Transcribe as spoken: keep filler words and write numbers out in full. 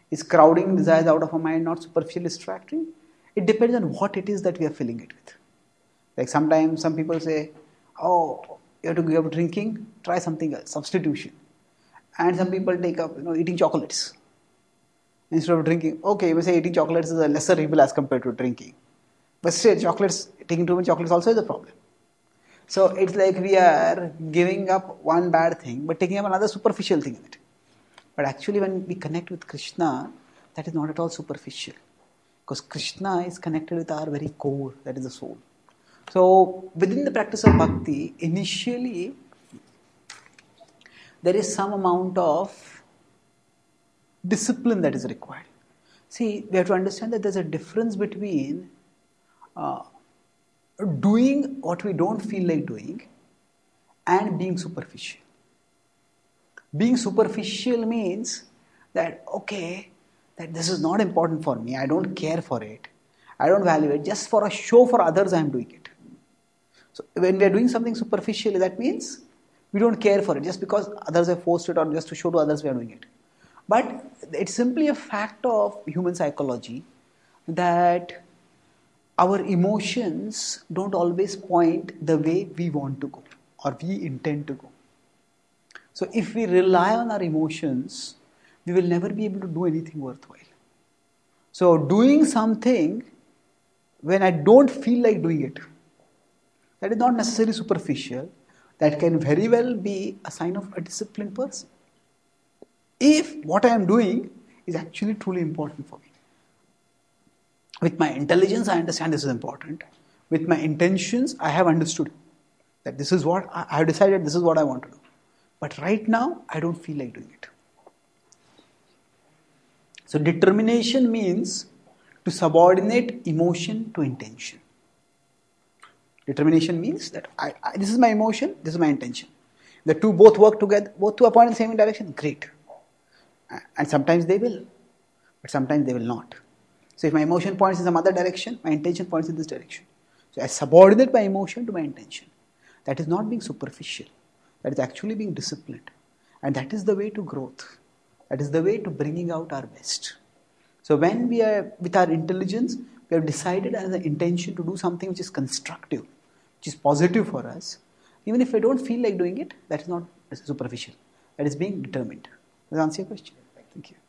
Is crowding desires out of our mind not superficial distracting? It depends on what it is that we are filling it with. Like sometimes some people say, oh, you have to give up drinking, try something else, substitution. And some people take up, you know, eating chocolates instead of drinking. Okay, you may say eating chocolates is a lesser evil as compared to drinking. But still, chocolates, taking too many chocolates also is a problem. So it's like we are giving up one bad thing, but taking up another superficial thing in it. But actually when we connect with Krishna, that is not at all superficial. Because Krishna is connected with our very core, that is the soul. So within the practice of bhakti, initially there is some amount of discipline that is required. See, we have to understand that there is a difference between uh, doing what we don't feel like doing and being superficial. Being superficial means that, okay, that this is not important for me, I don't care for it, I don't value it, just for a show for others I am doing it. So when we are doing something superficially, that means we don't care for it, just because others have forced it or just to show to others we are doing it. But it's simply a fact of human psychology that our emotions don't always point the way we want to go or we intend to go. So if we rely on our emotions, we will never be able to do anything worthwhile. So doing something when I don't feel like doing it, that is not necessarily superficial. That can very well be a sign of a disciplined person. If what I am doing is actually truly important for me. With my intelligence, I understand this is important. With my intentions, I have understood that this is what I have decided, this is what I want to do. But right now, I don't feel like doing it. So determination means to subordinate emotion to intention. Determination means that I, I, this is my emotion, this is my intention. The two both work together, both to a point in the same direction, great. And sometimes they will, but sometimes they will not. So if my emotion points in some other direction, my intention points in this direction. So I subordinate my emotion to my intention. That is not being superficial. That is actually being disciplined. And that is the way to growth. That is the way to bringing out our best. So when we are, with our intelligence, we have decided as an intention to do something which is constructive, which is positive for us, even if I don't feel like doing it, that is not superficial. That is being determined. Does that answer your question? Thank you.